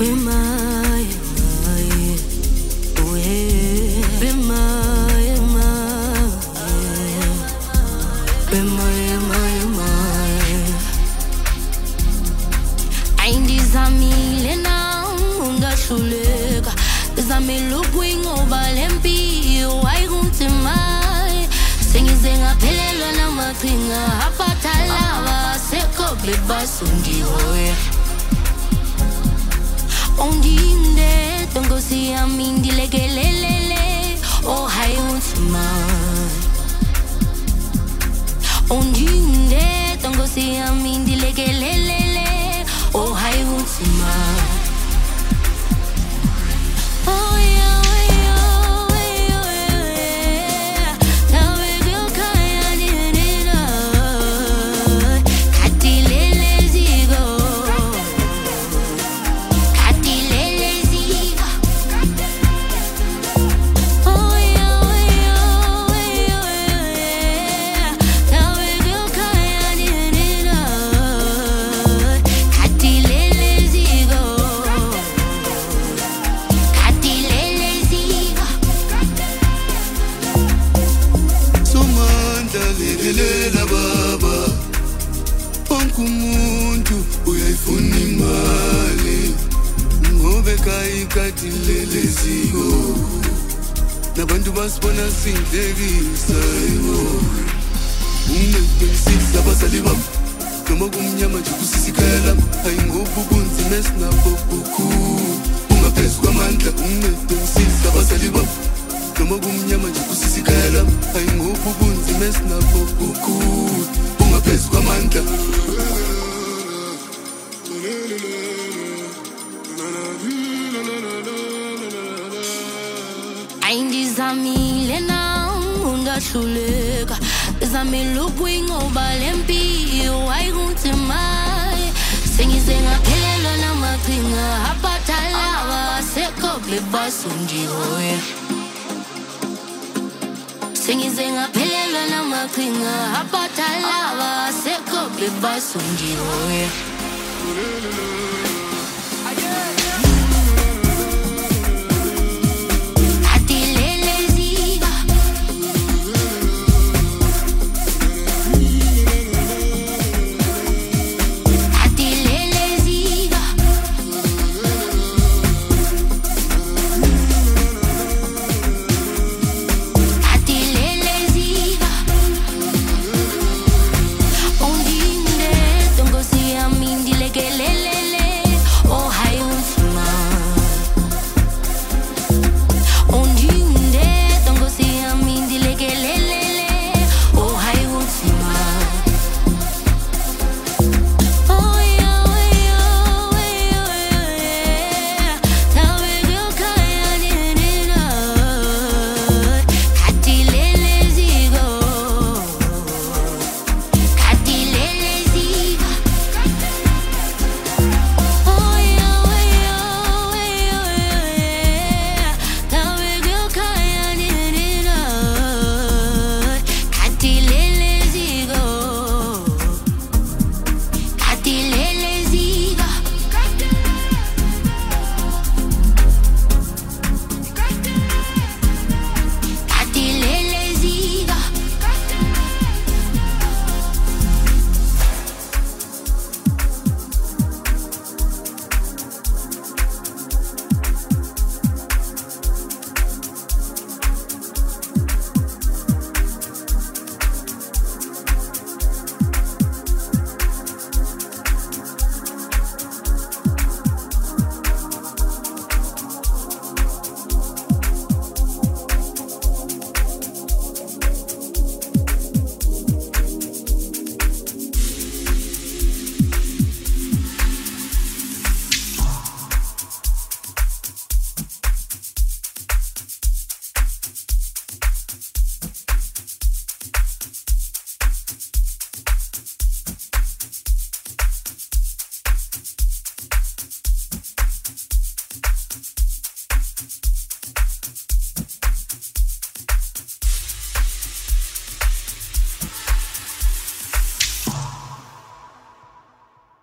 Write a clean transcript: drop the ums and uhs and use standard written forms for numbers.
Aindizamile na ungahluleka Zamile ukuyingoba lempilo ayikuthemai Sengize ngaphelelwa namaqhinga aphathalaba sekho bebasundiwe Onginde tongosi yami ndilekelelele oh hayikuthemai Onginde tongosi yami ndilekelelele oh hayikuthemai Oh yeah Umuntu uyayifuna imali ngobe kayikatileleziko nabantu basibona sindlekisa ungeqinisisa abazali bami noma kumnyama nje kusisikhaya lami ayingophi ubunzima esinabo bukhulu ungaphezu kwamandla ungeqinisisa abazali bami noma kumnyama nje kusisikhaya lami ayingophi ubunzima esinabo bukhulu ungaphezu kwamandla Aindizamile na ungahluleka Zamile ukuyingoba lempilo ayikuthemai Sengize ngaphelelwa namaqhinga aphathalaba sekho bebasundiwe Sengize ngaphelelwa namaqhinga aphathalaba sekho bebasundiwe